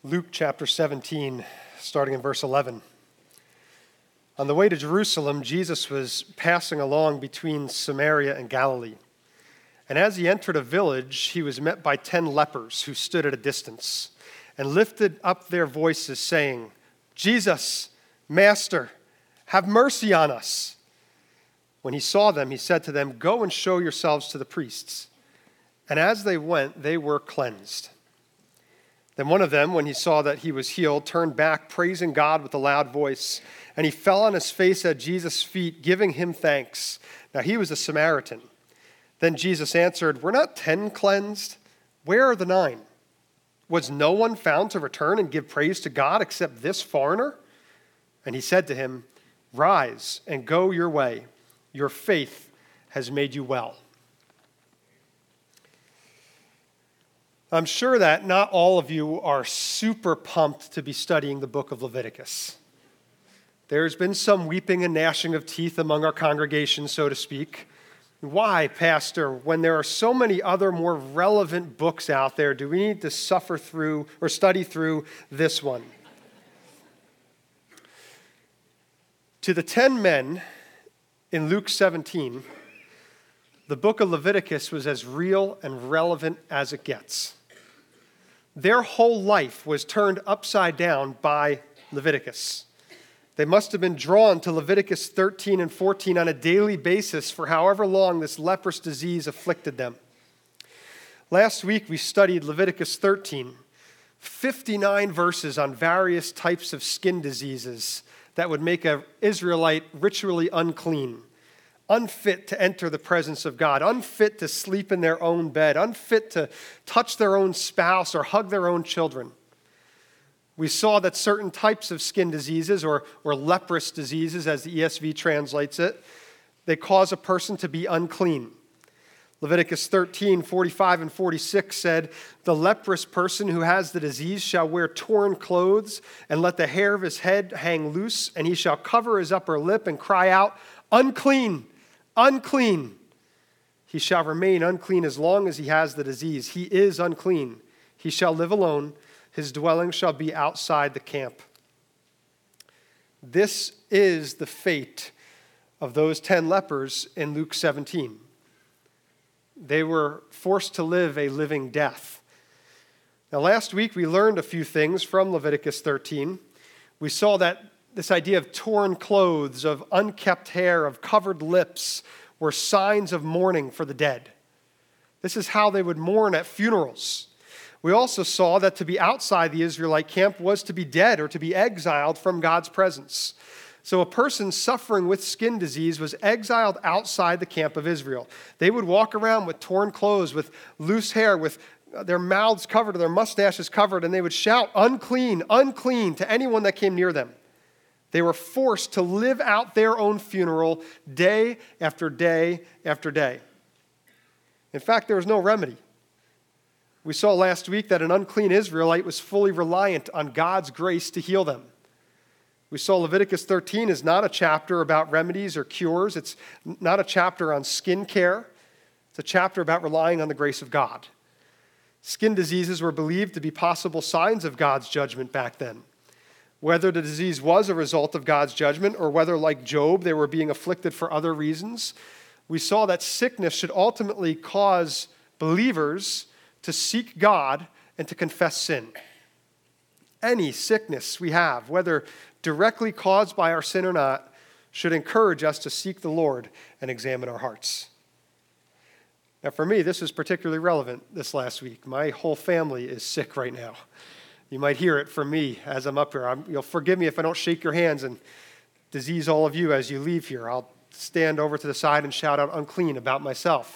Luke chapter 17, starting in verse 11. On the way to Jerusalem, Jesus was passing along between Samaria and Galilee. And as he entered a village, he was met by 10 lepers who stood at a distance and lifted up their voices, saying, "Jesus, Master, have mercy on us." When he saw them, he said to them, "Go and show yourselves to the priests." And as they went, they were cleansed. Then one of them, when he saw that he was healed, turned back, praising God with a loud voice. And he fell on his face at Jesus' feet, giving him thanks. Now he was a Samaritan. Then Jesus answered, "Were not 10 cleansed? Where are the 9? Was no one found to return and give praise to God except this foreigner?" And he said to him, "Rise and go your way. Your faith has made you well." I'm sure that not all of you are super pumped to be studying the book of Leviticus. There's been some weeping and gnashing of teeth among our congregation, so to speak. Why, Pastor, when there are so many other more relevant books out there, do we need to suffer through or study through this one? To the 10 men in Luke 17, the book of Leviticus was as real and relevant as it gets. Their whole life was turned upside down by Leviticus. They must have been drawn to Leviticus 13 and 14 on a daily basis for however long this leprous disease afflicted them. Last week we studied Leviticus 13, 59 verses on various types of skin diseases that would make an Israelite ritually unclean, unfit to enter the presence of God, unfit to sleep in their own bed, unfit to touch their own spouse or hug their own children. We saw that certain types of skin diseases, or leprous diseases as the ESV translates it, they cause a person to be unclean. Leviticus 13, 45 and 46 said, "The leprous person who has the disease shall wear torn clothes and let the hair of his head hang loose, and he shall cover his upper lip and cry out, 'Unclean! Unclean!' He shall remain unclean as long as he has the disease. He is unclean. He shall live alone. His dwelling shall be outside the camp." This is the fate of those 10 lepers in Luke 17. They were forced to live a living death. Now, last week we learned a few things from Leviticus 13. We saw that this idea of torn clothes, of unkept hair, of covered lips were signs of mourning for the dead. This is how they would mourn at funerals. We also saw that to be outside the Israelite camp was to be dead or to be exiled from God's presence. So a person suffering with skin disease was exiled outside the camp of Israel. They would walk around with torn clothes, with loose hair, with their mouths covered or their mustaches covered, and they would shout, "Unclean, unclean," to anyone that came near them. They were forced to live out their own funeral day after day after day. In fact, there was no remedy. We saw last week that an unclean Israelite was fully reliant on God's grace to heal them. We saw Leviticus 13 is not a chapter about remedies or cures. It's not a chapter on skin care. It's a chapter about relying on the grace of God. Skin diseases were believed to be possible signs of God's judgment back then. Whether the disease was a result of God's judgment or whether, like Job, they were being afflicted for other reasons, we saw that sickness should ultimately cause believers to seek God and to confess sin. Any sickness we have, whether directly caused by our sin or not, should encourage us to seek the Lord and examine our hearts. Now, for me, this is particularly relevant this last week. My whole family is sick right now. You might hear it from me as I'm up here. You'll forgive me if I don't shake your hands and disease all of you as you leave here. I'll stand over to the side and shout out "unclean" about myself.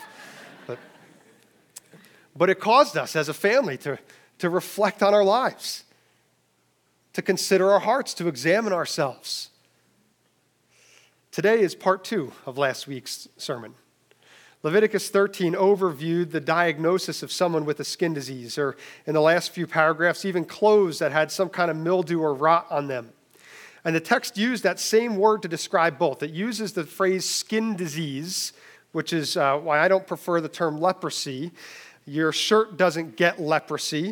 But it caused us as a family to reflect on our lives, to consider our hearts, to examine ourselves. Today is part 2 of last week's sermon. Leviticus 13 overviewed the diagnosis of someone with a skin disease, or in the last few paragraphs, even clothes that had some kind of mildew or rot on them. And the text used that same word to describe both. It uses the phrase skin disease, which is why I don't prefer the term leprosy. Your shirt doesn't get leprosy.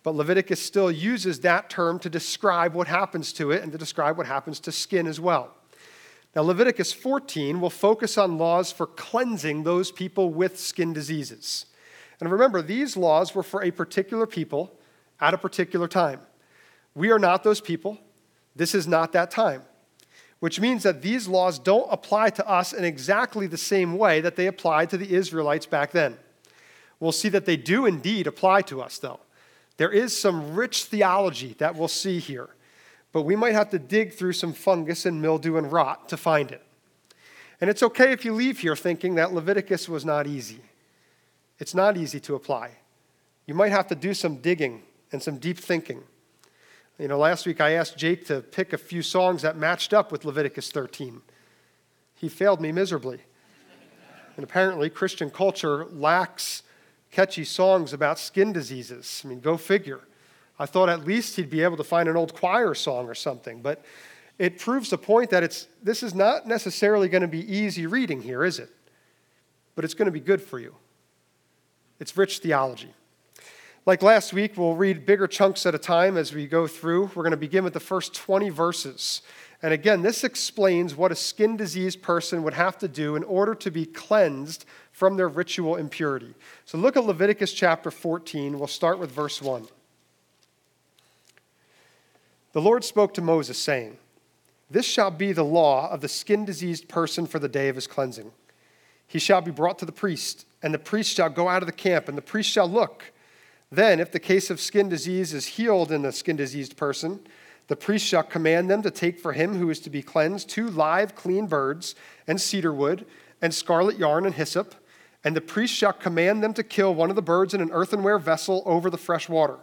but Leviticus still uses that term to describe what happens to it and to describe what happens to skin as well. Now, Leviticus 14 will focus on laws for cleansing those people with skin diseases. And remember, these laws were for a particular people at a particular time. We are not those people. This is not that time, which means that these laws don't apply to us in exactly the same way that they applied to the Israelites back then. We'll see that they do indeed apply to us, though. There is some rich theology that we'll see here, but we might have to dig through some fungus and mildew and rot to find it. And it's okay if you leave here thinking that Leviticus was not easy. It's not easy to apply. You might have to do some digging and some deep thinking. Last week I asked Jake to pick a few songs that matched up with Leviticus 13. He failed me miserably. And apparently Christian culture lacks catchy songs about skin diseases. Go figure. I thought at least he'd be able to find an old choir song or something, but it proves the point that this is not necessarily going to be easy reading here, is it? But it's going to be good for you. It's rich theology. Like last week, we'll read bigger chunks at a time as we go through. We're going to begin with the first 20 verses. And again, this explains what a skin diseased person would have to do in order to be cleansed from their ritual impurity. So look at Leviticus chapter 14. We'll start with verse 1. The Lord spoke to Moses, saying, "This shall be the law of the skin diseased person for the day of his cleansing. He shall be brought to the priest, and the priest shall go out of the camp, and the priest shall look. Then, if the case of skin disease is healed in the skin-diseased person, the priest shall command them to take for him who is to be cleansed 2 live, clean birds, and cedar wood, and scarlet yarn and hyssop, and the priest shall command them to kill one of the birds in an earthenware vessel over the fresh water.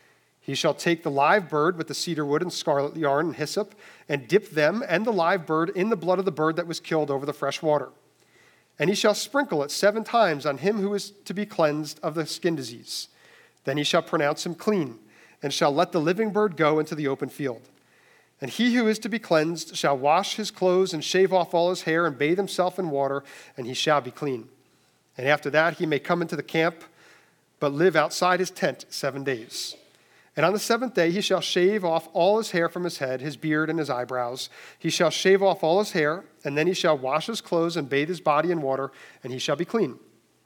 He shall take the live bird with the cedar wood and scarlet yarn and hyssop, and dip them and the live bird in the blood of the bird that was killed over the fresh water. And he shall sprinkle it 7 times on him who is to be cleansed of the skin disease. Then he shall pronounce him clean, and shall let the living bird go into the open field. And he who is to be cleansed shall wash his clothes and shave off all his hair and bathe himself in water, and he shall be clean. And after that he may come into the camp, but live outside his tent 7 days. And on the 7th day he shall shave off all his hair from his head, his beard, and his eyebrows. He shall shave off all his hair, and then he shall wash his clothes and bathe his body in water, and he shall be clean."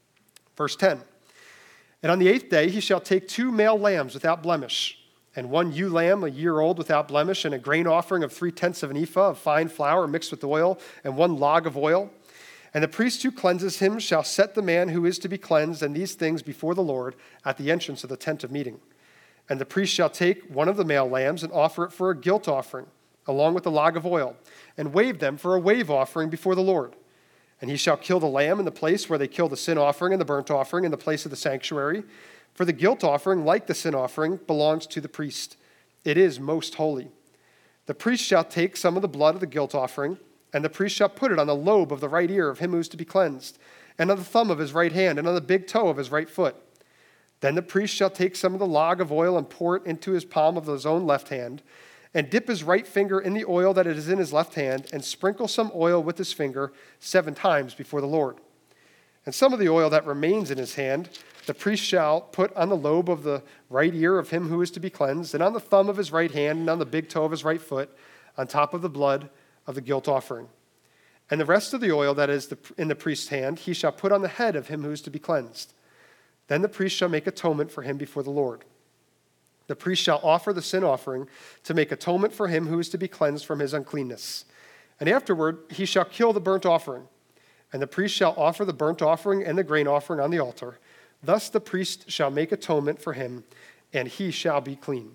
Verse 10. "And on the 8th day he shall take 2 male lambs without blemish, and 1 ewe lamb a year old without blemish, and a grain offering of 3/10 of an ephah of fine flour mixed with oil, and 1 log of oil. And the priest who cleanses him shall set the man who is to be cleansed and these things before the Lord at the entrance of the tent of meeting. And the priest shall take 1 of the male lambs and offer it for a guilt offering, along with the log of oil, and wave them for a wave offering before the Lord. And he shall kill the lamb in the place where they kill the sin offering and the burnt offering in the place of the sanctuary. For the guilt offering, like the sin offering, belongs to the priest. It is most holy. The priest shall take some of the blood of the guilt offering, and the priest shall put it on the lobe of the right ear of him who is to be cleansed, and on the thumb of his right hand, and on the big toe of his right foot. Then the priest shall take some of the log of oil and pour it into his palm of his own left hand, and dip his right finger in the oil that is in his left hand, and sprinkle some oil with his finger 7 times before the Lord. And some of the oil that remains in his hand, the priest shall put on the lobe of the right ear of him who is to be cleansed, and on the thumb of his right hand, and on the big toe of his right foot, on top of the blood of the guilt offering. And the rest of the oil that is in the priest's hand, he shall put on the head of him who is to be cleansed. Then the priest shall make atonement for him before the Lord. The priest shall offer the sin offering to make atonement for him who is to be cleansed from his uncleanness. And afterward he shall kill the burnt offering. And the priest shall offer the burnt offering and the grain offering on the altar. Thus the priest shall make atonement for him, and he shall be clean.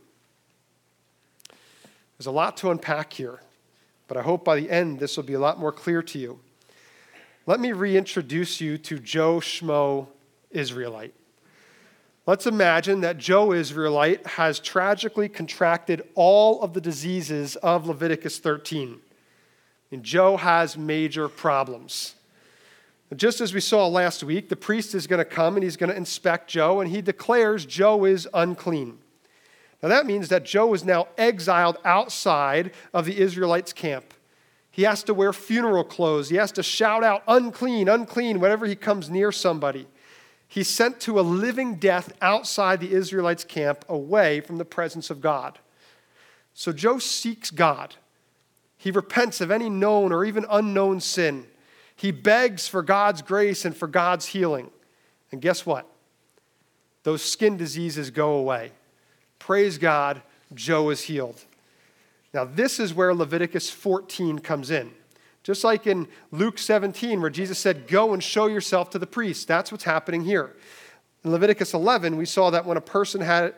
There's a lot to unpack here, but I hope by the end this will be a lot more clear to you. Let me reintroduce you to Joe Schmo Israelite. Let's imagine that Joe Israelite has tragically contracted all of the diseases of Leviticus 13. And Joe has major problems. Just as we saw last week, the priest is going to come and he's going to inspect Joe, and he declares Joe is unclean. Now that means that Joe is now exiled outside of the Israelites' camp. He has to wear funeral clothes. He has to shout out, "Unclean, unclean," whenever he comes near somebody. He's sent to a living death outside the Israelites' camp, away from the presence of God. So Joe seeks God. He repents of any known or even unknown sin. He begs for God's grace and for God's healing. And guess what? Those skin diseases go away. Praise God, Joe is healed. Now, this is where Leviticus 14 comes in. Just like in Luke 17, where Jesus said, go and show yourself to the priest. That's what's happening here. In Leviticus 11, we saw that when a person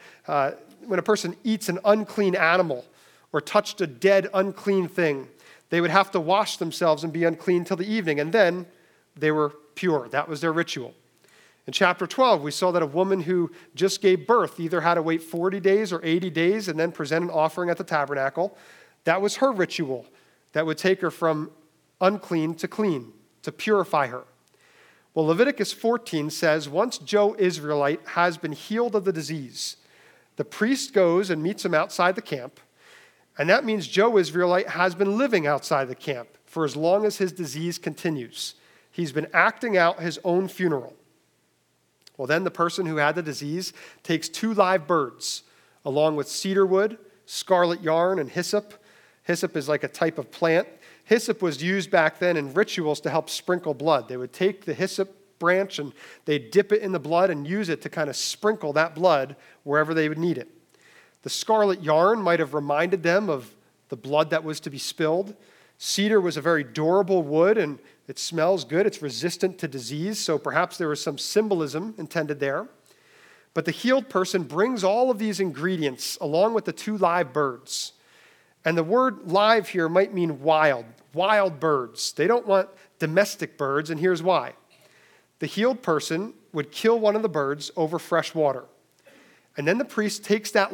eats an unclean animal or touched a dead, unclean thing, they would have to wash themselves and be unclean till the evening, and then they were pure. That was their ritual. In chapter 12, we saw that a woman who just gave birth either had to wait 40 days or 80 days and then present an offering at the tabernacle. That was her ritual that would take her from unclean to clean, to purify her. Well, Leviticus 14 says, once Joe Israelite has been healed of the disease, the priest goes and meets him outside the camp, and that means Joe Israelite has been living outside the camp for as long as his disease continues. He's been acting out his own funeral. Well, then the person who had the disease takes 2 live birds, along with cedar wood, scarlet yarn, and hyssop. Hyssop is like a type of plant. Hyssop was used back then in rituals to help sprinkle blood. They would take the hyssop branch and they'd dip it in the blood and use it to kind of sprinkle that blood wherever they would need it. The scarlet yarn might have reminded them of the blood that was to be spilled. Cedar was a very durable wood, and it smells good. It's resistant to disease, so perhaps there was some symbolism intended there. But the healed person brings all of these ingredients along with the 2 live birds. And the word live here might mean wild birds. They don't want domestic birds, and here's why. The healed person would kill one of the birds over fresh water. And then the priest takes that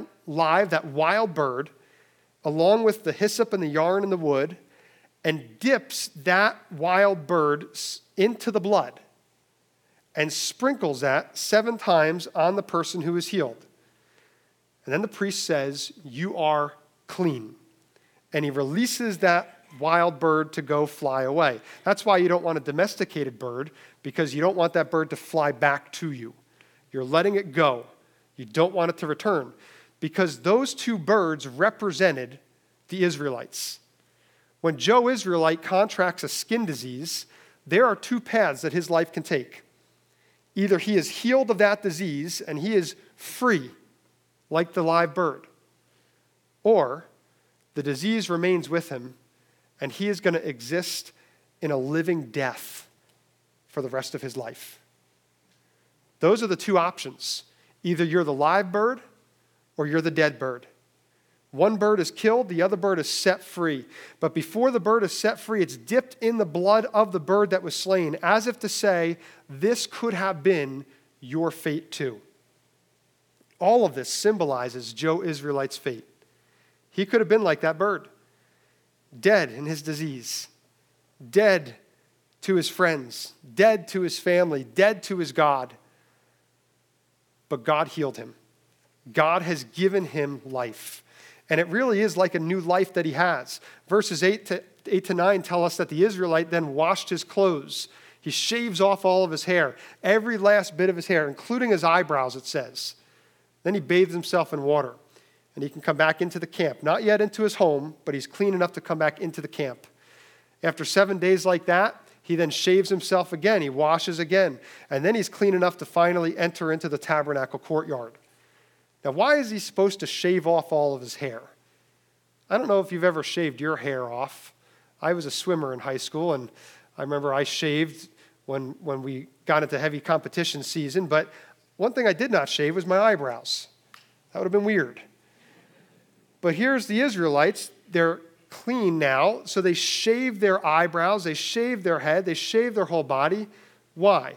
wild bird, along with the hyssop and the yarn and the wood, and dips that wild bird into the blood and sprinkles that 7 times on the person who is healed. And then the priest says, you are clean. And he releases that wild bird to go fly away. That's why you don't want a domesticated bird, because you don't want that bird to fly back to you. You're letting it go. You don't want it to return, because those 2 birds represented the Israelites. When Joe Israelite contracts a skin disease, there are 2 paths that his life can take. Either he is healed of that disease and he is free, like the live bird, or the disease remains with him and he is going to exist in a living death for the rest of his life. Those are the 2 options. Either you're the live bird or you're the dead bird. One bird is killed, the other bird is set free. But before the bird is set free, it's dipped in the blood of the bird that was slain, as if to say, this could have been your fate too. All of this symbolizes Joe Israelite's fate. He could have been like that bird, dead in his disease, dead to his friends, dead to his family, dead to his God. But God healed him. God has given him life. And it really is like a new life that he has. Verses 8 to 9 tell us that the Israelite then washed his clothes. He shaves off all of his hair, every last bit of his hair, including his eyebrows, it says. Then he bathes himself in water, and he can come back into the camp. Not yet into his home, but he's clean enough to come back into the camp. After 7 days like that, he then shaves himself again. He washes again. And then he's clean enough to finally enter into the tabernacle courtyard. Now, why is he supposed to shave off all of his hair? I don't know if you've ever shaved your hair off. I was a swimmer in high school, and I remember I shaved when we got into heavy competition season, but one thing I did not shave was my eyebrows. That would have been weird. But here's the Israelites. They're clean now, so they shave their eyebrows, they shave their head, they shave their whole body. Why?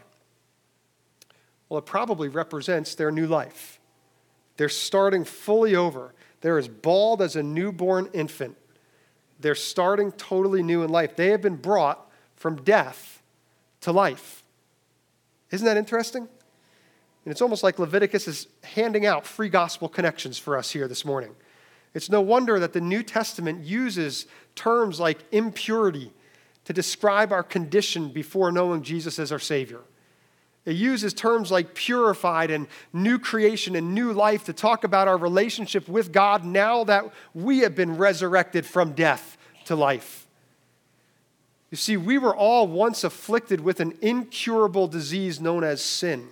Well, it probably represents their new life. They're starting fully over. They're as bald as a newborn infant. They're starting totally new in life. They have been brought from death to life. Isn't that interesting? And it's almost like Leviticus is handing out free gospel connections for us here this morning. It's no wonder that the New Testament uses terms like impurity to describe our condition before knowing Jesus as our Savior. It uses terms like purified and new creation and new life to talk about our relationship with God now that we have been resurrected from death to life. You see, we were all once afflicted with an incurable disease known as sin.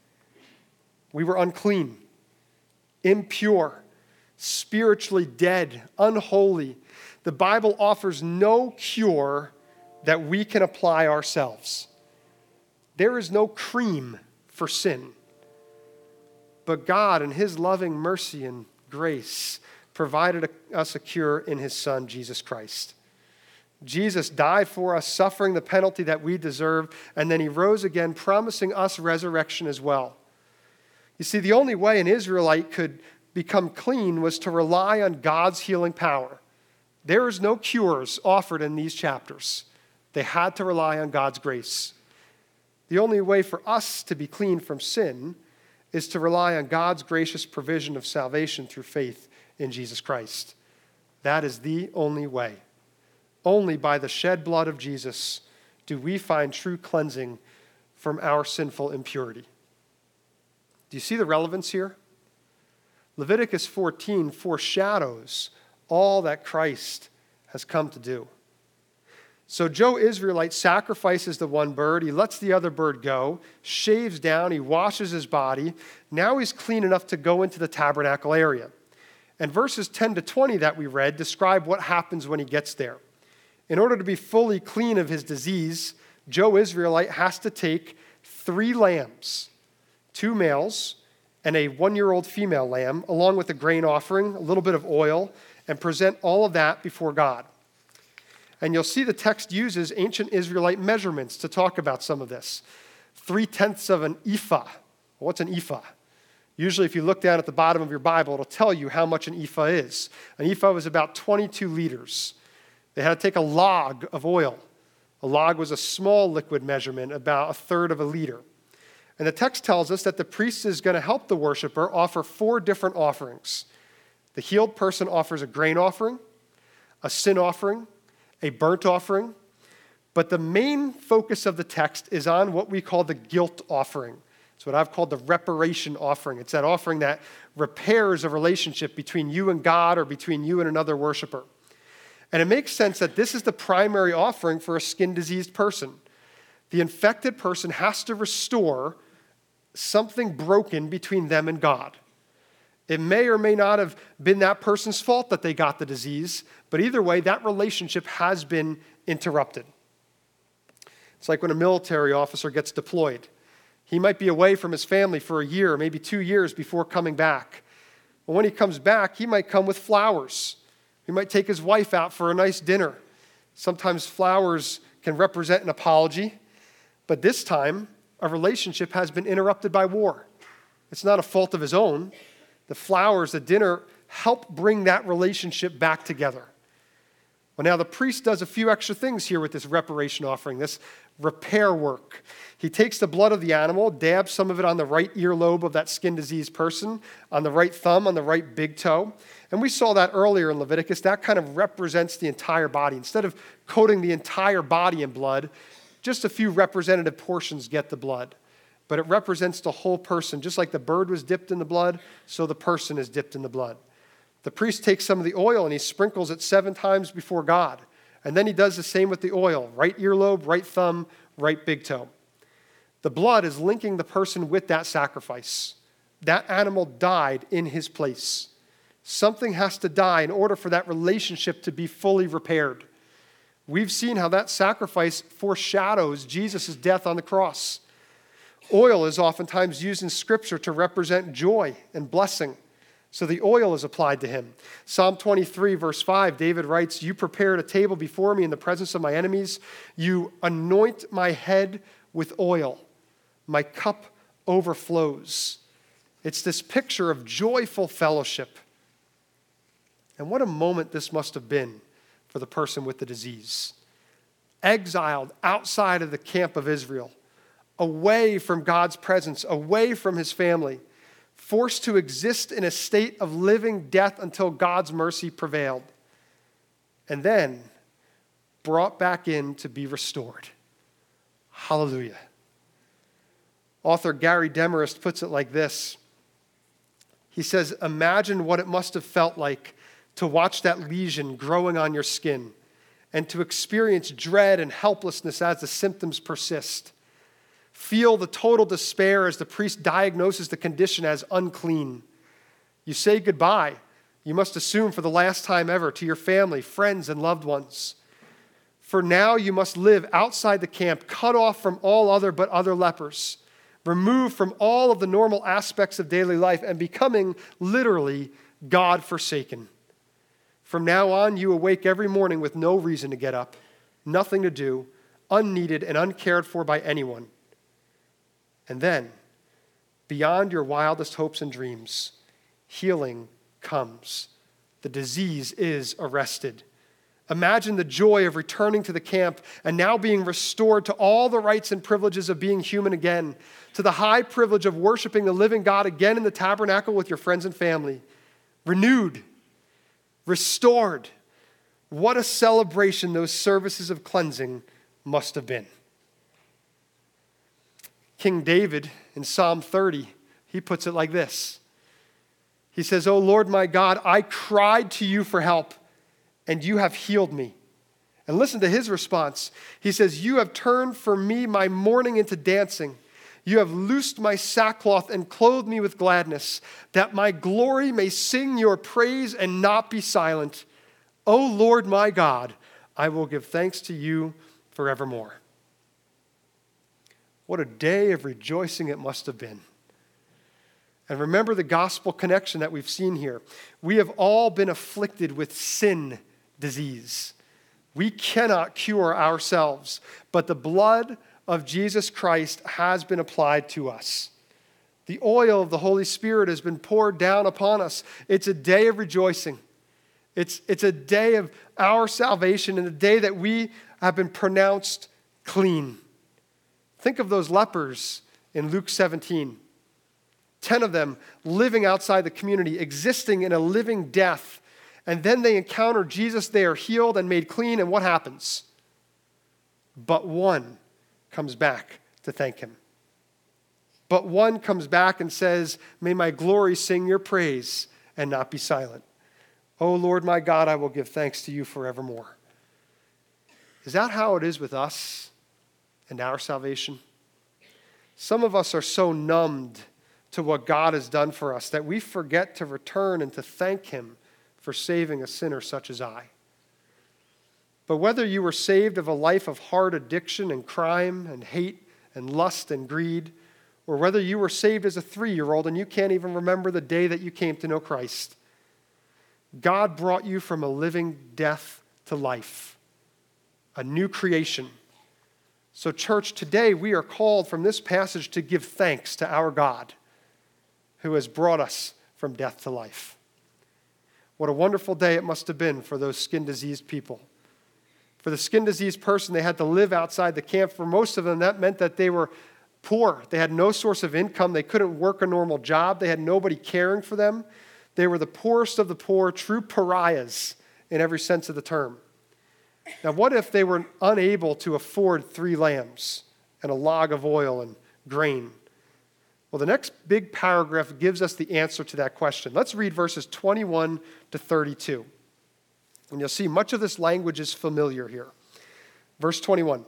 We were unclean, impure, spiritually dead, unholy. The Bible offers no cure that we can apply ourselves. There is no cream for sin. But God, in his loving mercy and grace, provided us a cure in his Son, Jesus Christ. Jesus died for us, suffering the penalty that we deserve, and then he rose again, promising us resurrection as well. You see, the only way an Israelite could become clean was to rely on God's healing power. There is no cures offered in these chapters. They had to rely on God's grace. The only way for us to be clean from sin is to rely on God's gracious provision of salvation through faith in Jesus Christ. That is the only way. Only by the shed blood of Jesus do we find true cleansing from our sinful impurity. Do you see the relevance here? Leviticus 14 foreshadows all that Christ has come to do. So Joe Israelite sacrifices the one bird, he lets the other bird go, shaves down, he washes his body. Now he's clean enough to go into the tabernacle area. And verses 10 to 20 that we read describe what happens when he gets there. In order to be fully clean of his disease, Joe Israelite has to take 3 lambs, 2 males, and a 1-year-old female lamb, along with a grain offering, a little bit of oil, and present all of that before God. And you'll see the text uses ancient Israelite measurements to talk about some of this. 3/10 of an ephah. What's an ephah? Usually if you look down at the bottom of your Bible, it'll tell you how much an ephah is. An ephah was about 22 liters. They had to take a log of oil. A log was a small liquid measurement, about 1/3 of a liter. And the text tells us that the priest is going to help the worshiper offer 4 different offerings. The healed person offers a grain offering, a sin offering, a burnt offering. But the main focus of the text is on what we call the guilt offering. It's what I've called the reparation offering. It's that offering that repairs a relationship between you and God or between you and another worshiper. And it makes sense that this is the primary offering for a skin-diseased person. The infected person has to restore something broken between them and God. It may or may not have been that person's fault that they got the disease, but either way, that relationship has been interrupted. It's like when a military officer gets deployed. He might be away from his family for a year, maybe 2 years before coming back. Well, when he comes back, he might come with flowers. He might take his wife out for a nice dinner. Sometimes flowers can represent an apology, but this time, a relationship has been interrupted by war. It's not a fault of his own. The flowers, the dinner, help bring that relationship back together. Well, now the priest does a few extra things here with this reparation offering, this repair work. He takes the blood of the animal, dabs some of it on the right earlobe of that skin-diseased person, on the right thumb, on the right big toe. And we saw that earlier in Leviticus. That kind of represents the entire body. Instead of coating the entire body in blood, just a few representative portions get the blood. But it represents the whole person. Just like the bird was dipped in the blood, so the person is dipped in the blood. The priest takes some of the oil and he sprinkles it 7 times before God. And then he does the same with the oil. Right earlobe, right thumb, right big toe. The blood is linking the person with that sacrifice. That animal died in his place. Something has to die in order for that relationship to be fully repaired. We've seen how that sacrifice foreshadows Jesus' death on the cross. Oil is oftentimes used in Scripture to represent joy and blessing. So the oil is applied to him. Psalm 23, verse 5, David writes, "You prepared a table before me in the presence of my enemies. You anoint my head with oil. My cup overflows." It's this picture of joyful fellowship. And what a moment this must have been for the person with the disease. Exiled outside of the camp of Israel, away from God's presence, away from his family, forced to exist in a state of living death until God's mercy prevailed, and then brought back in to be restored. Hallelujah. Author Gary Demarest puts it like this. He says, imagine what it must have felt like to watch that lesion growing on your skin and to experience dread and helplessness as the symptoms persist. Feel the total despair as the priest diagnoses the condition as unclean. You say goodbye, you must assume for the last time ever, to your family, friends, and loved ones. For now you must live outside the camp, cut off from all other but other lepers, removed from all of the normal aspects of daily life, and becoming literally God-forsaken. From now on, you awake every morning with no reason to get up, nothing to do, unneeded and uncared for by anyone. And then, beyond your wildest hopes and dreams, healing comes. The disease is arrested. Imagine the joy of returning to the camp and now being restored to all the rights and privileges of being human again, to the high privilege of worshiping the living God again in the tabernacle with your friends and family. Renewed, restored. What a celebration those services of cleansing must have been. King David in Psalm 30, he puts it like this. He says, "O Lord my God, I cried to you for help, and you have healed me." And listen to his response. He says, "You have turned for me my mourning into dancing. You have loosed my sackcloth and clothed me with gladness, that my glory may sing your praise and not be silent. O Lord my God, I will give thanks to you forevermore." What a day of rejoicing it must have been. And remember the gospel connection that we've seen here. We have all been afflicted with sin disease. We cannot cure ourselves, but the blood of Jesus Christ has been applied to us. The oil of the Holy Spirit has been poured down upon us. It's a day of rejoicing. It's a day of our salvation and a day that we have been pronounced clean. Think of those lepers in Luke 17. 10 of them living outside the community, existing in a living death. And then they encounter Jesus. They are healed and made clean. And what happens? But one comes back to thank him. But one comes back and says, "May my glory sing your praise and not be silent. O Lord my God, I will give thanks to you forevermore." Is that how it is with us and our salvation? Some of us are so numbed to what God has done for us that we forget to return and to thank him for saving a sinner such as I. But whether you were saved of a life of hard addiction and crime and hate and lust and greed, or whether you were saved as a 3-year-old and you can't even remember the day that you came to know Christ, God brought you from a living death to life, a new creation. So church, today we are called from this passage to give thanks to our God who has brought us from death to life. What a wonderful day it must have been for those skin-diseased people. For the skin-diseased person, they had to live outside the camp. For most of them, that meant that they were poor. They had no source of income. They couldn't work a normal job. They had nobody caring for them. They were the poorest of the poor, true pariahs in every sense of the term. Now, what if they were unable to afford 3 lambs and a log of oil and grain? Well, the next big paragraph gives us the answer to that question. Let's read verses 21 to 32. And you'll see much of this language is familiar here. Verse 21.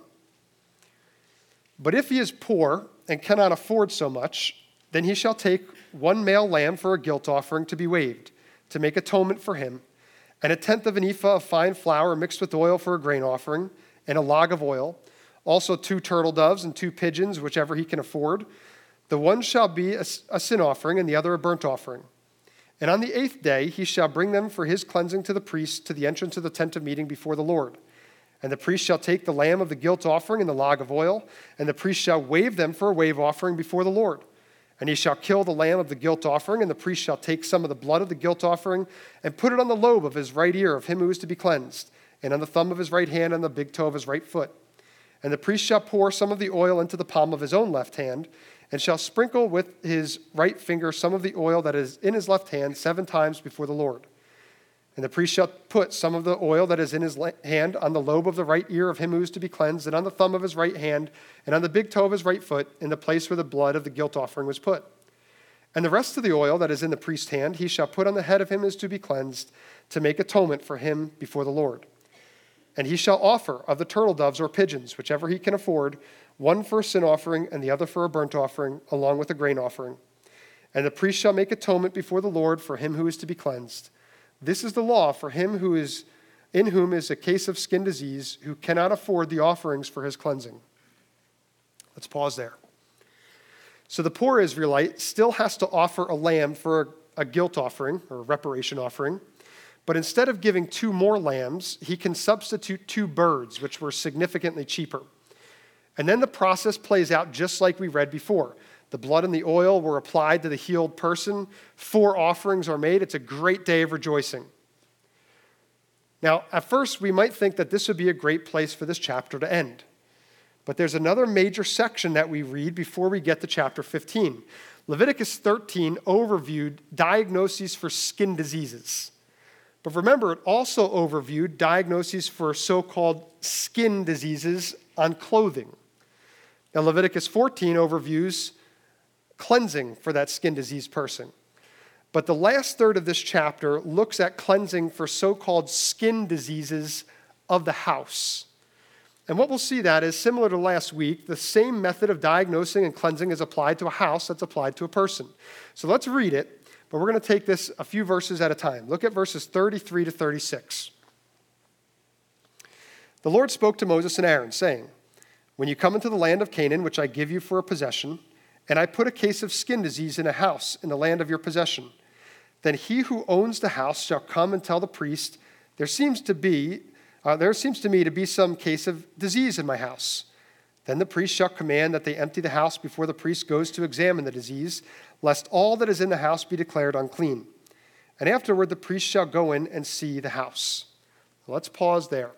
"But if he is poor and cannot afford so much, then he shall take 1 male lamb for a guilt offering to be waved, to make atonement for him, and 1/10 of an ephah of fine flour mixed with oil for a grain offering, and a log of oil, also 2 turtle doves and 2 pigeons, whichever he can afford. The one shall be a sin offering, and the other a burnt offering. And on the 8th day he shall bring them for his cleansing to the priest to the entrance of the tent of meeting before the Lord. And the priest shall take the lamb of the guilt offering and the log of oil, and the priest shall wave them for a wave offering before the Lord. And he shall kill the lamb of the guilt offering, and the priest shall take some of the blood of the guilt offering and put it on the lobe of his right ear of him who is to be cleansed, and on the thumb of his right hand and the big toe of his right foot. And the priest shall pour some of the oil into the palm of his own left hand, and shall sprinkle with his right finger some of the oil that is in his left hand 7 times before the Lord. And the priest shall put some of the oil that is in his hand on the lobe of the right ear of him who is to be cleansed, and on the thumb of his right hand, and on the big toe of his right foot, in the place where the blood of the guilt offering was put. And the rest of the oil that is in the priest's hand he shall put on the head of him who is to be cleansed, to make atonement for him before the Lord. And he shall offer of the turtle doves or pigeons, whichever he can afford, one for a sin offering and the other for a burnt offering, along with a grain offering. And the priest shall make atonement before the Lord for him who is to be cleansed. This is the law for him who is in whom is a case of skin disease, who cannot afford the offerings for his cleansing. Let's pause there. So the poor Israelite still has to offer a lamb for a guilt offering or a reparation offering, but instead of giving 2 more lambs, he can substitute 2 birds, which were significantly cheaper. And then the process plays out just like we read before. The blood and the oil were applied to the healed person. 4 offerings are made. It's a great day of rejoicing. Now, at first, we might think that this would be a great place for this chapter to end. But there's another major section that we read before we get to chapter 15. Leviticus 13 overviewed diagnoses for skin diseases. But remember, it also overviewed diagnoses for so-called skin diseases on clothing. Now, Leviticus 14 overviews cleansing for that skin disease person. But the last third of this chapter looks at cleansing for so-called skin diseases of the house. And what we'll see that is similar to last week, the same method of diagnosing and cleansing is applied to a house that's applied to a person. So let's read it, but we're going to take this a few verses at a time. Look at verses 33 to 36. The Lord spoke to Moses and Aaron, saying, "When you come into the land of Canaan, which I give you for a possession, and I put a case of skin disease in a house in the land of your possession, then he who owns the house shall come and tell the priest, there seems to me to be some case of disease in my house. Then the priest shall command that they empty the house before the priest goes to examine the disease, lest all that is in the house be declared unclean. And afterward the priest shall go in and see the house." Let's pause there.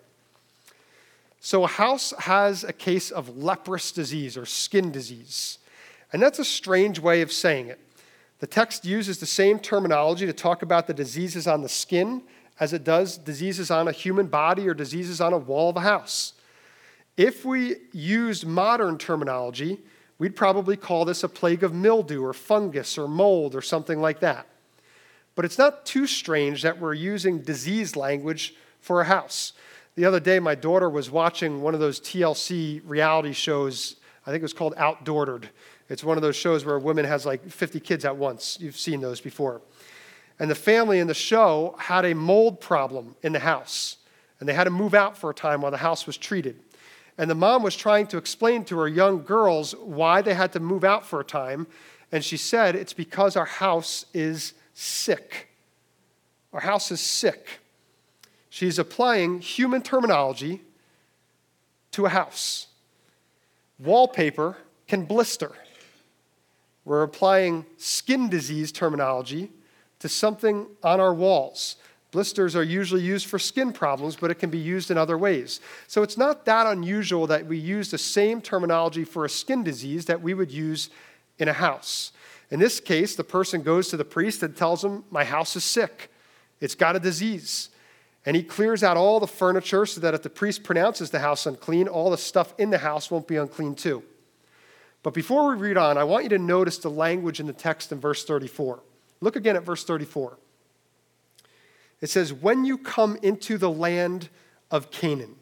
So a house has a case of leprous disease or skin disease. And that's a strange way of saying it. The text uses the same terminology to talk about the diseases on the skin as it does diseases on a human body or diseases on a wall of a house. If we used modern terminology, we'd probably call this a plague of mildew or fungus or mold or something like that. But it's not too strange that we're using disease language for a house. The other day, my daughter was watching one of those TLC reality shows. I think it was called Outdoored. It's one of those shows where a woman has like 50 kids at once. You've seen those before. And the family in the show had a mold problem in the house. And they had to move out for a time while the house was treated. And the mom was trying to explain to her young girls why they had to move out for a time. And she said, it's because our house is sick. Our house is sick. She's applying human terminology to a house. Wallpaper can blister. We're applying skin disease terminology to something on our walls. Blisters are usually used for skin problems, but it can be used in other ways. So it's not that unusual that we use the same terminology for a skin disease that we would use in a house. In this case, the person goes to the priest and tells him, my house is sick. It's got a disease. And he clears out all the furniture so that if the priest pronounces the house unclean, all the stuff in the house won't be unclean too. But before we read on, I want you to notice the language in the text in verse 34. Look again at verse 34. It says, when you come into the land of Canaan.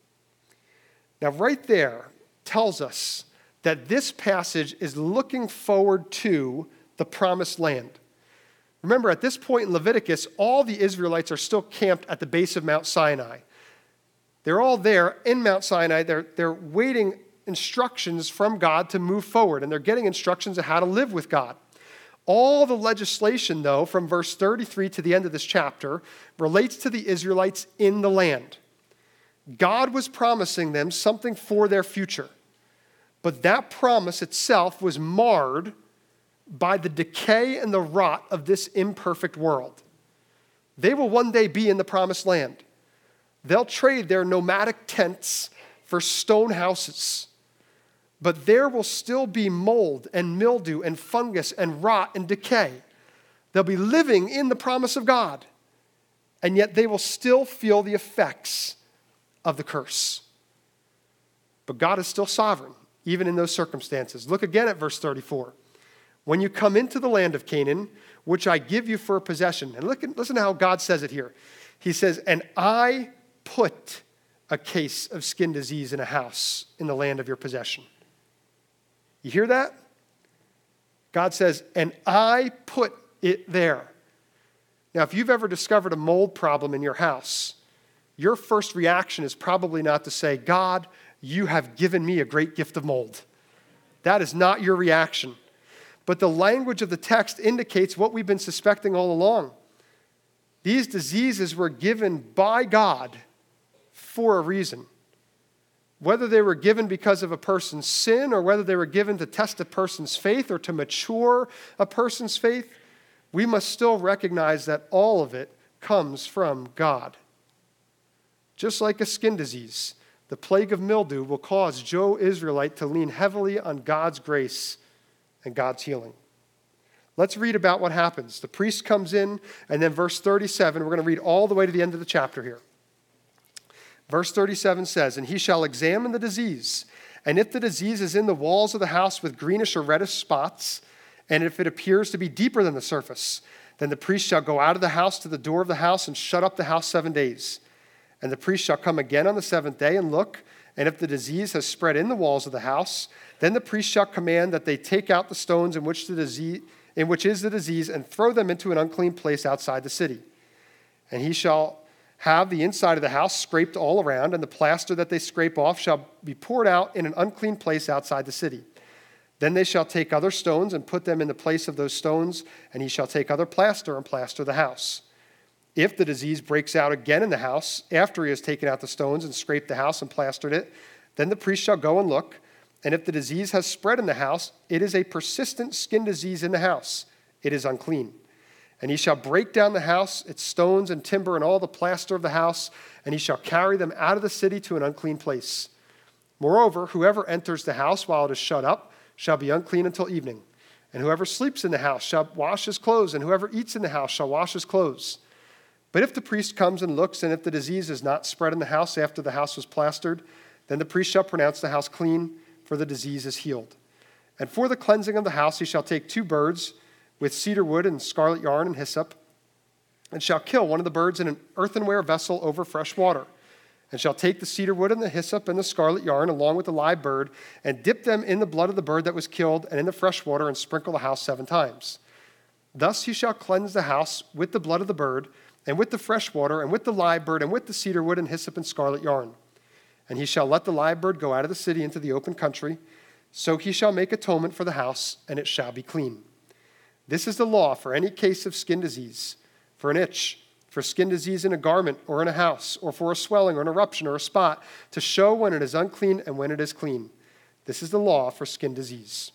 Now, right there tells us that this passage is looking forward to the promised land. Remember, at this point in Leviticus, all the Israelites are still camped at the base of Mount Sinai. They're all there in Mount Sinai. They're waiting instructions from God to move forward, and they're getting instructions on how to live with God. All the legislation, though, from verse 33 to the end of this chapter, relates to the Israelites in the land. God was promising them something for their future, but that promise itself was marred by the decay and the rot of this imperfect world. They will one day be in the promised land. They'll trade their nomadic tents for stone houses. But there will still be mold and mildew and fungus and rot and decay. They'll be living in the promise of God. and yet they will still feel the effects of the curse. But God is still sovereign, even in those circumstances. Look again at verse 34. When you come into the land of Canaan, which I give you for a possession. And listen to how God says it here. He says, and I put a case of skin disease in a house in the land of your possession. You hear that? God says, and I put it there. Now, if you've ever discovered a mold problem in your house, your first reaction is probably not to say, God, you have given me a great gift of mold. That is not your reaction. But the language of the text indicates what we've been suspecting all along. These diseases were given by God for a reason. Whether they were given because of a person's sin or whether they were given to test a person's faith or to mature a person's faith, we must still recognize that all of it comes from God. Just like a skin disease, the plague of mildew will cause Joe Israelite to lean heavily on God's grace and God's healing. Let's read about what happens. The priest comes in, and then verse 37, we're going to read all the way to the end of the chapter here. Verse 37 says, and he shall examine the disease, and if the disease is in the walls of the house with greenish or reddish spots, and if it appears to be deeper than the surface, then the priest shall go out of the house to the door of the house and shut up the house 7 days. And the priest shall come again on the seventh day and look, and if the disease has spread in the walls of the house, then the priest shall command that they take out the stones in which is the disease and throw them into an unclean place outside the city. And he shall have the inside of the house scraped all around, and the plaster that they scrape off shall be poured out in an unclean place outside the city. Then they shall take other stones and put them in the place of those stones, and he shall take other plaster and plaster the house. If the disease breaks out again in the house, after he has taken out the stones and scraped the house and plastered it, then the priest shall go and look, and if the disease has spread in the house, it is a persistent skin disease in the house. It is unclean. And he shall break down the house, its stones and timber and all the plaster of the house, and he shall carry them out of the city to an unclean place. Moreover, whoever enters the house while it is shut up shall be unclean until evening. And whoever sleeps in the house shall wash his clothes, and whoever eats in the house shall wash his clothes. But if the priest comes and looks, and if the disease is not spread in the house after the house was plastered, then the priest shall pronounce the house clean, for the disease is healed. And for the cleansing of the house he shall take 2 birds with cedar wood and scarlet yarn and hyssop, and shall kill one of the birds in an earthenware vessel over fresh water, and shall take the cedar wood and the hyssop and the scarlet yarn along with the live bird, and dip them in the blood of the bird that was killed and in the fresh water, and sprinkle the house 7 times. Thus he shall cleanse the house with the blood of the bird, and with the fresh water, and with the live bird, and with the cedar wood and hyssop and scarlet yarn. And he shall let the live bird go out of the city into the open country. So he shall make atonement for the house, and it shall be clean. This is the law for any case of skin disease, for an itch, for skin disease in a garment or in a house, or for a swelling or an eruption or a spot, to show when it is unclean and when it is clean. This is the law for skin disease.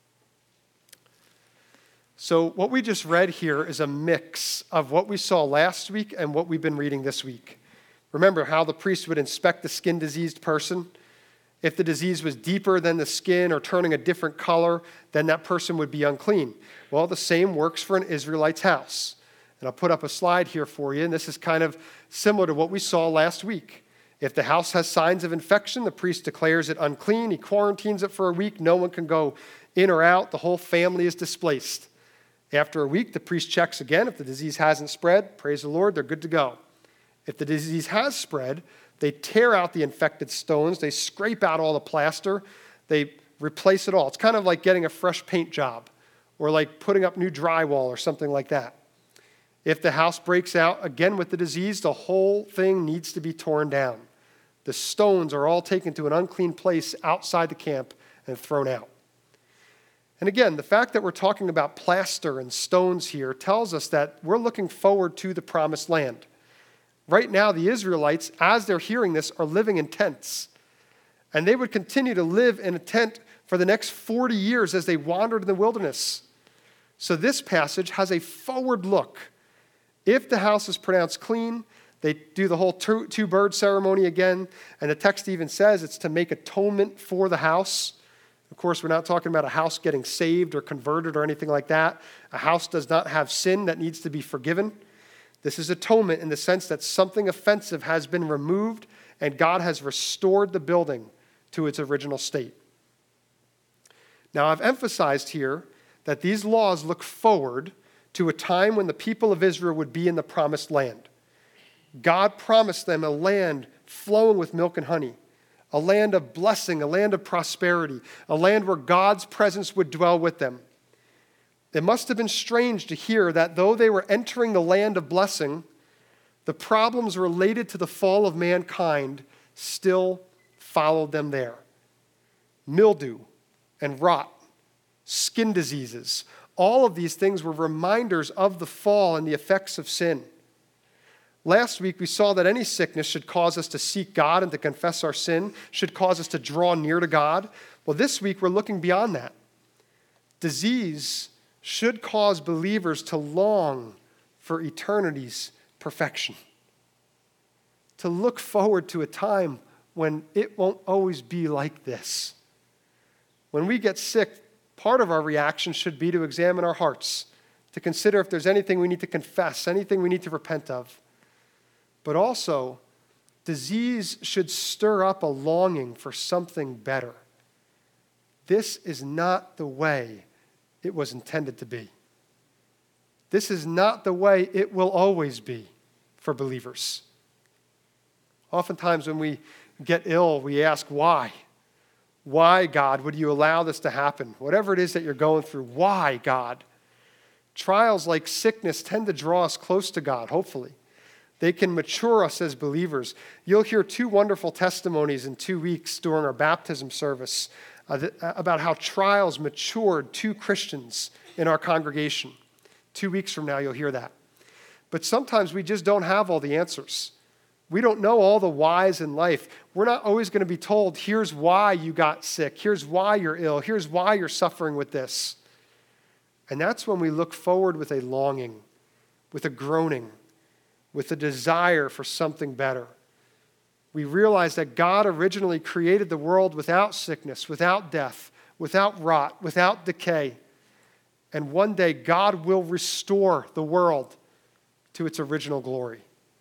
So what we just read here is a mix of what we saw last week and what we've been reading this week. Remember how the priest would inspect the skin-diseased person? If the disease was deeper than the skin or turning a different color, then that person would be unclean. Well, the same works for an Israelite's house. And I'll put up a slide here for you, and this is kind of similar to what we saw last week. If the house has signs of infection, the priest declares it unclean. He quarantines it for a week. No one can go in or out. The whole family is displaced. After a week, the priest checks again. If the disease hasn't spread, praise the Lord, they're good to go. If the disease has spread, they tear out the infected stones. They scrape out all the plaster. They replace it all. It's kind of like getting a fresh paint job or like putting up new drywall or something like that. If the house breaks out again with the disease, the whole thing needs to be torn down. The stones are all taken to an unclean place outside the camp and thrown out. And again, the fact that we're talking about plaster and stones here tells us that we're looking forward to the promised land. Right now, the Israelites, as they're hearing this, are living in tents. And they would continue to live in a tent for the next 40 years as they wandered in the wilderness. So this passage has a forward look. If the house is pronounced clean, they do the whole two-bird ceremony again. And the text even says it's to make atonement for the house. Of course, we're not talking about a house getting saved or converted or anything like that. A house does not have sin that needs to be forgiven. This is atonement in the sense that something offensive has been removed and God has restored the building to its original state. Now, I've emphasized here that these laws look forward to a time when the people of Israel would be in the promised land. God promised them a land flowing with milk and honey, a land of blessing, a land of prosperity, a land where God's presence would dwell with them. It must have been strange to hear that though they were entering the land of blessing, the problems related to the fall of mankind still followed them there. Mildew and rot, skin diseases, all of these things were reminders of the fall and the effects of sin. Last week, we saw that any sickness should cause us to seek God and to confess our sin, should cause us to draw near to God. Well, this week, we're looking beyond that. Disease should cause believers to long for eternity's perfection, to look forward to a time when it won't always be like this. When we get sick, part of our reaction should be to examine our hearts, to consider if there's anything we need to confess, anything we need to repent of. But also, disease should stir up a longing for something better. This is not the way it was intended to be. This is not the way it will always be for believers. Oftentimes when we get ill, we ask why. Why, God, would you allow this to happen? Whatever it is that you're going through, why, God? Trials like sickness tend to draw us close to God, hopefully. They can mature us as believers. You'll hear two wonderful testimonies in 2 weeks during our baptism service about how trials matured two Christians in our congregation. 2 weeks from now, you'll hear that. But sometimes we just don't have all the answers. We don't know all the whys in life. We're not always going to be told, here's why you got sick. Here's why you're ill. Here's why you're suffering with this. And that's when we look forward with a longing, with a groaning, with a desire for something better. We realize that God originally created the world without sickness, without death, without rot, without decay. And one day God will restore the world to its original glory.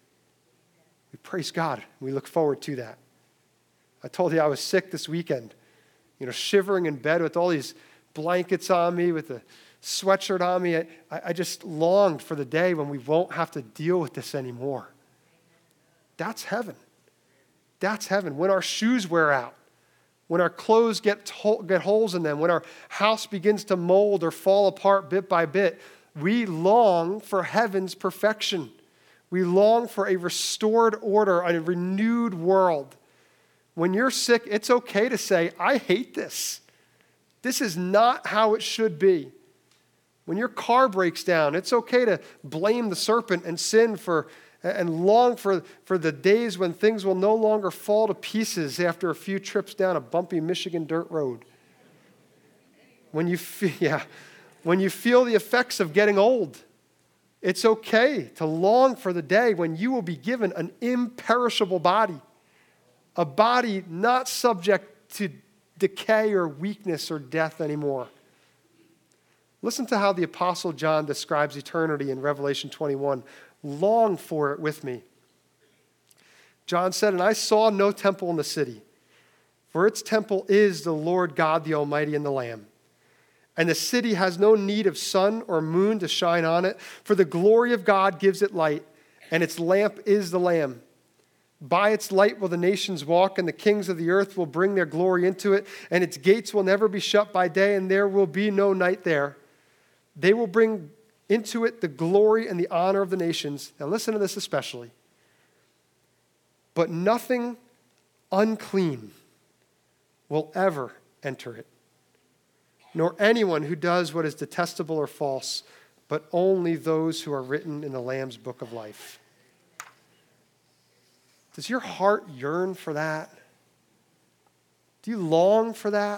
We praise God. We look forward to that. I told you I was sick this weekend, shivering in bed with all these blankets on me, with the sweatshirt on me. I just longed for the day when we won't have to deal with this anymore. That's heaven. That's heaven. When our shoes wear out, when our clothes get holes in them, when our house begins to mold or fall apart bit by bit, we long for heaven's perfection. We long for a restored order, a renewed world. When you're sick, it's okay to say, I hate this. This is not how it should be. When your car breaks down, it's okay to blame the serpent and sin and long for the days when things will no longer fall to pieces after a few trips down a bumpy Michigan dirt road. When you feel the effects of getting old, it's okay to long for the day when you will be given an imperishable body, a body not subject to decay or weakness or death anymore. Listen to how the Apostle John describes eternity in Revelation 21. Long for it with me. John said, and I saw no temple in the city, for its temple is the Lord God, the Almighty, and the Lamb. And the city has no need of sun or moon to shine on it, for the glory of God gives it light, and its lamp is the Lamb. By its light will the nations walk, and the kings of the earth will bring their glory into it, and its gates will never be shut by day, and there will be no night there. They will bring into it the glory and the honor of the nations. Now listen to this especially. But nothing unclean will ever enter it, nor anyone who does what is detestable or false, but only those who are written in the Lamb's book of life. Does your heart yearn for that? Do you long for that?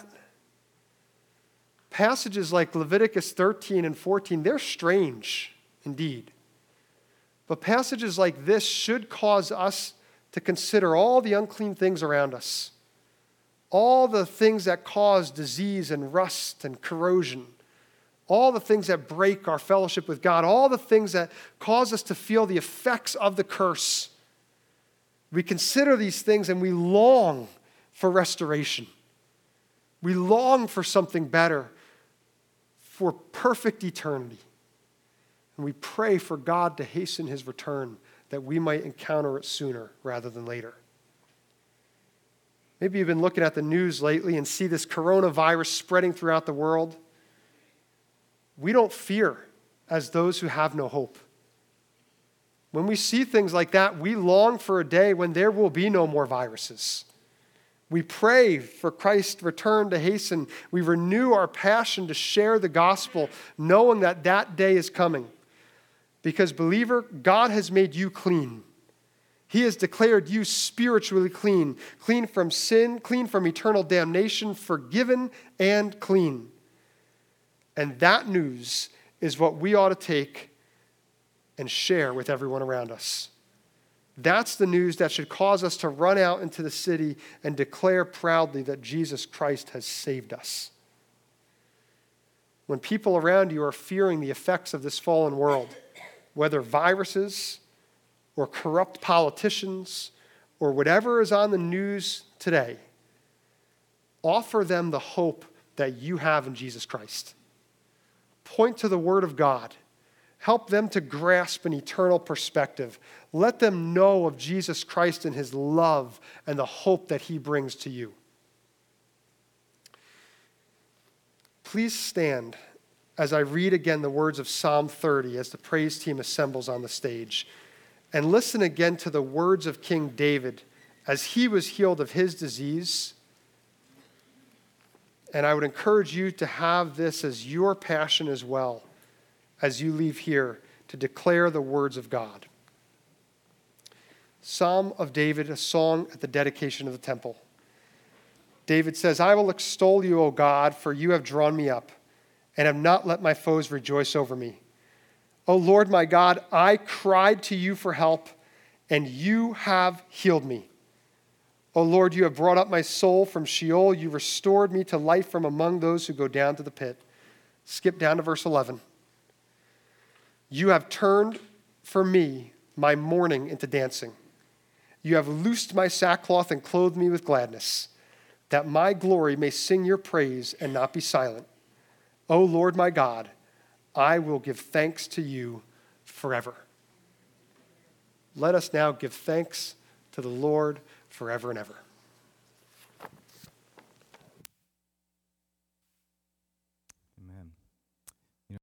Passages like Leviticus 13 and 14, they're strange indeed. But passages like this should cause us to consider all the unclean things around us, all the things that cause disease and rust and corrosion, all the things that break our fellowship with God, all the things that cause us to feel the effects of the curse. We consider these things and we long for restoration. We long for something better, for perfect eternity. And we pray for God to hasten his return, that we might encounter it sooner rather than later. Maybe you've been looking at the news lately and see this coronavirus spreading throughout the world. We don't fear as those who have no hope. When we see things like that, we long for a day when there will be no more viruses. We pray for Christ's return to hasten. We renew our passion to share the gospel, knowing that that day is coming. Because, believer, God has made you clean. He has declared you spiritually clean, clean from sin, clean from eternal damnation, forgiven and clean. And that news is what we ought to take and share with everyone around us. That's the news that should cause us to run out into the city and declare proudly that Jesus Christ has saved us. When people around you are fearing the effects of this fallen world, whether viruses or corrupt politicians or whatever is on the news today, offer them the hope that you have in Jesus Christ. Point to the Word of God. Help them to grasp an eternal perspective. Let them know of Jesus Christ and his love and the hope that he brings to you. Please stand as I read again the words of Psalm 30 as the praise team assembles on the stage. And listen again to the words of King David as he was healed of his disease. And I would encourage you to have this as your passion as well as you leave here to declare the words of God. Psalm of David, a song at the dedication of the temple. David says, I will extol you, O God, for you have drawn me up and have not let my foes rejoice over me. O Lord my God, I cried to you for help, and you have healed me. O Lord, you have brought up my soul from Sheol. You restored me to life from among those who go down to the pit. Skip down to verse 11. You have turned for me my mourning into dancing. You have loosed my sackcloth and clothed me with gladness, that my glory may sing your praise and not be silent. O Lord my God, I will give thanks to you forever. Let us now give thanks to the Lord forever and ever.